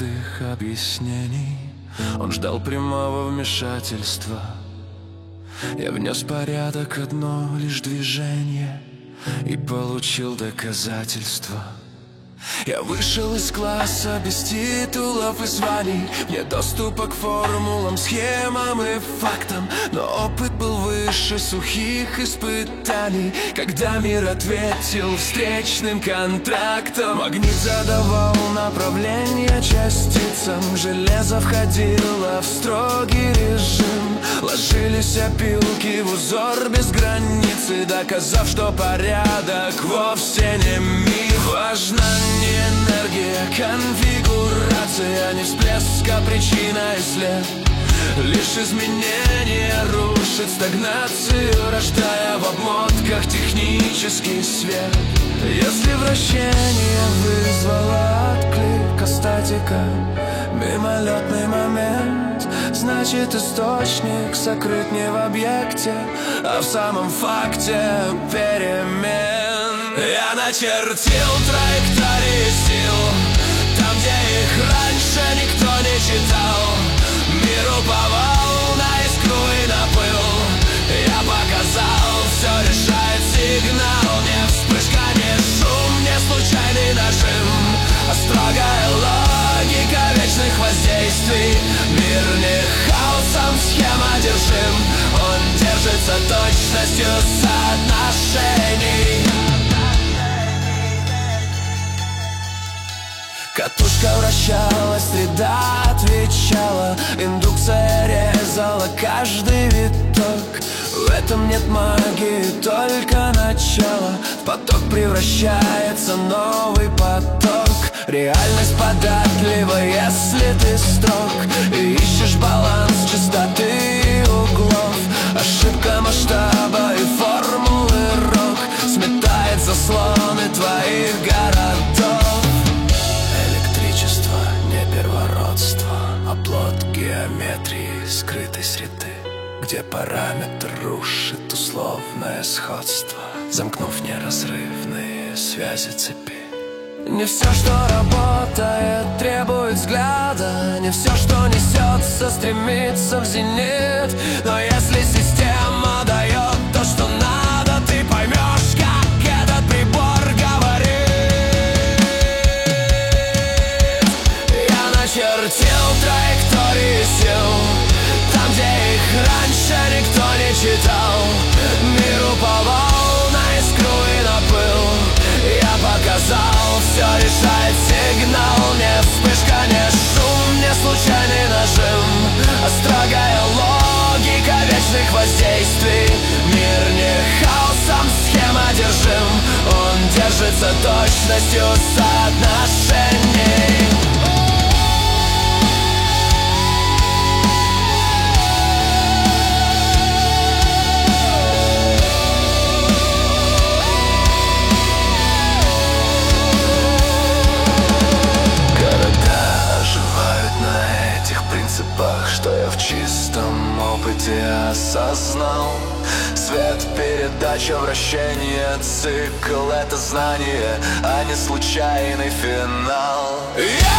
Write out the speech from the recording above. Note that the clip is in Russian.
простых объяснений. Он ждал прямого вмешательства. Я внес порядок, одно лишь движение, и получил доказательства. Я вышел из класса без титулов и званий. Мне доступа к формулам, схемам и фактам. Но опыт был выше сухих испытаний, когда мир ответил встречным контрактом. Магнит задавал направление частицам, железо входило в строгий режим. Ложились опилки в узор без границы, доказав, что порядок вовсе не миф. Важна не энергия, конфигурация, не всплеск, а причина и след. Лишь изменение рушит стагнацию, рождая в обмотках технический свет. Если вращение вызвало отклик, а статика мимолетный момент, значит источник сокрыт не в объекте, а в самом факте перемен. Я начертил траектории сил там, где их раньше никто не читал. Мир уповал на искру и на пыл. Я показал, все решает сигнал. Не вспышка, не шум, не случайный нажим, а строгая логика вечных воздействий. Мир не хаосом, схема держим. Он держится точностью соотношений. Катушка вращалась, среда отвечала, индукция резала каждый виток. В этом нет магии, только начало. В поток превращается новый поток. Реальность податлива, если ты строг и ищешь баланс частоты и углов. Ошибка масштаба и формулы рок сметает заслоны твоих городов. Электричество не первородство, а плод геометрии скрытой среды, где параметр рушит условное сходство, замкнув неразрывные связи цепи. Не все, что работает, требует взгляда. Не все, что несется, стремится в зенит. Но если система дает то, что надо, ты поймешь, как этот прибор говорит. Я начертил траектории сил там, где их раньше никто не читал. Мир уповал на искру и на пыл. Я показал, все решает сигнал. Не вспышка, не шум, не случайный нажим, а строгая логика вечных воздействий. Мир не хаосом, схема держим. Он держится точностью соотношений. Что я в чистом опыте осознал. Свет, передача, вращение, цикл — это знание, а не случайный финал.